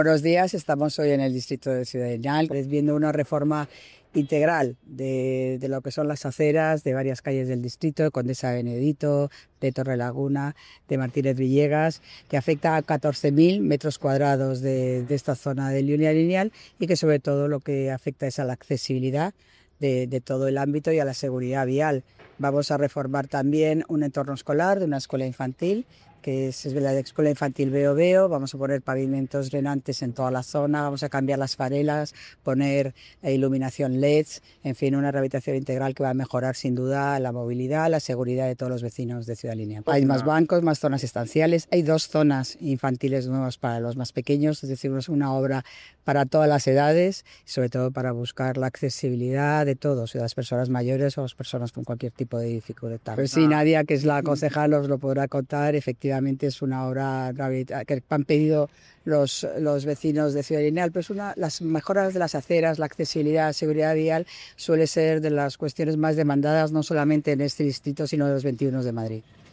Buenos días, estamos hoy en el distrito de Ciudad Lineal, viendo una reforma integral de lo que son las aceras de varias calles del distrito, de Condesa Benedito, de Torrelaguna, de Martínez Villegas, que afecta a 14.000 metros cuadrados de esta zona de línea lineal y que sobre todo lo que afecta es a la accesibilidad de todo el ámbito y a la seguridad vial. Vamos a reformar también un entorno escolar de una escuela infantil, que es la de Escuela Infantil Veo Veo. Vamos a poner pavimentos drenantes en toda la zona, vamos a cambiar las farelas, poner iluminación LEDs, en fin, una rehabilitación integral que va a mejorar sin duda la movilidad, la seguridad de todos los vecinos de Ciudad Lineal. Hay más bancos, más zonas estanciales, hay 2 zonas infantiles nuevas para los más pequeños, es decir, es una obra para todas las edades, sobre todo para buscar la accesibilidad de todos, de las personas mayores o las personas con cualquier tipo de dificultad. Pues sí, Nadia, que es la concejal, os lo podrá contar. Efectivamente es una obra que han pedido los vecinos de Ciudad Lineal, pero las mejoras de las aceras, la accesibilidad, la seguridad vial suele ser de las cuestiones más demandadas, no solamente en este distrito, sino en los 21 de Madrid.